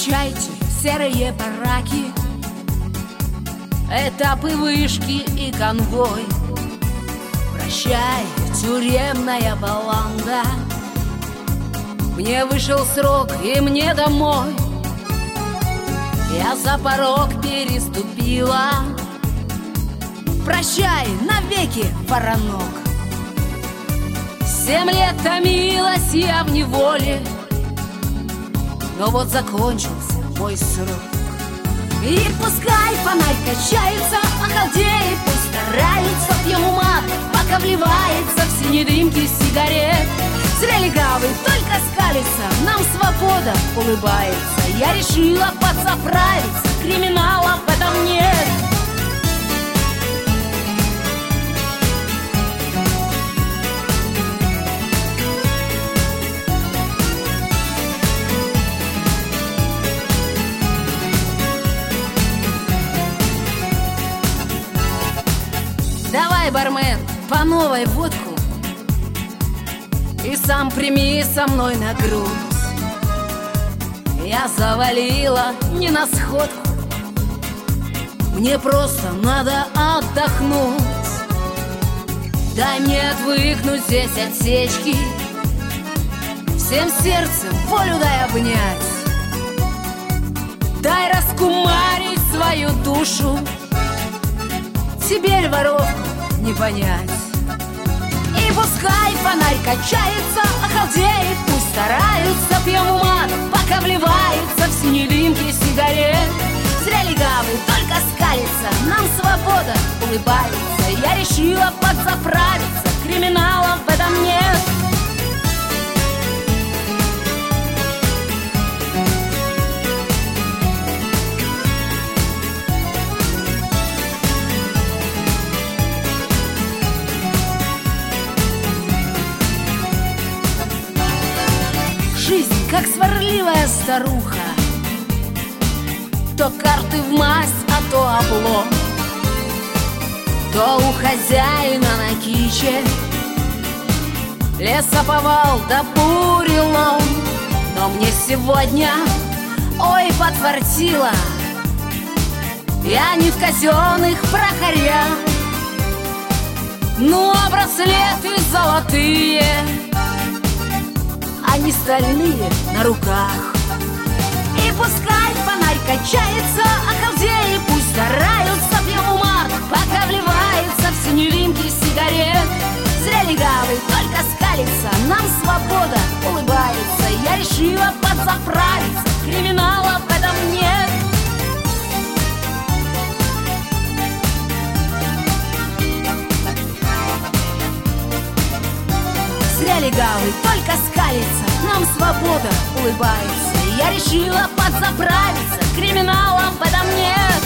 Прощайте, серые бараки, этапы, вышки и конвой. Прощай, тюремная баланда, мне вышел срок и мне домой. Я за порог переступила. Прощай, навеки, воронок. 7 лет томилась я в неволе, но вот закончился мой срок. И пускай фонарь качается, охалдеет, пусть старается, пьем ума, пока вливается в синие дымки сигарет. Зря легавый только скалится, нам свобода улыбается. Я решила подзаправиться, криминала в этом нет. Давай, бармен, по новой водку, и сам прими со мной на грудь. Я завалила не на сходку, мне просто надо отдохнуть. Дай мне отвыкнуть здесь от сечки, всем сердцем волю дай обнять. Дай раскумарить свою душу, теперь воровку не понять. И пускай фонарь качается, охалдеет, пусть стараются, пьем ума, пока вливается в синие дымки сигарет. Зря легавый только скалится, нам свобода улыбается. Я решила подзаправиться, криминала в этом нет. Жизнь, как сварливая старуха, то карты в масть, а то облом. То у хозяина на киче лесоповал да бурелом. Но мне сегодня, ой, подфартило, я не в казенных прохорях. Ну, а браслеты золотые, они стальные на руках. И пускай фонарь качается, охалдеет, пусть стараются, пьем ума, пока вливается в синие дымки сигарет. Зря легавый только скалится, нам свобода улыбается. Я решила подзаправиться, криминала в этом нет. Зря легавый только скалится, нам свобода улыбается. Я решила подзаправиться, криминала в этом нет.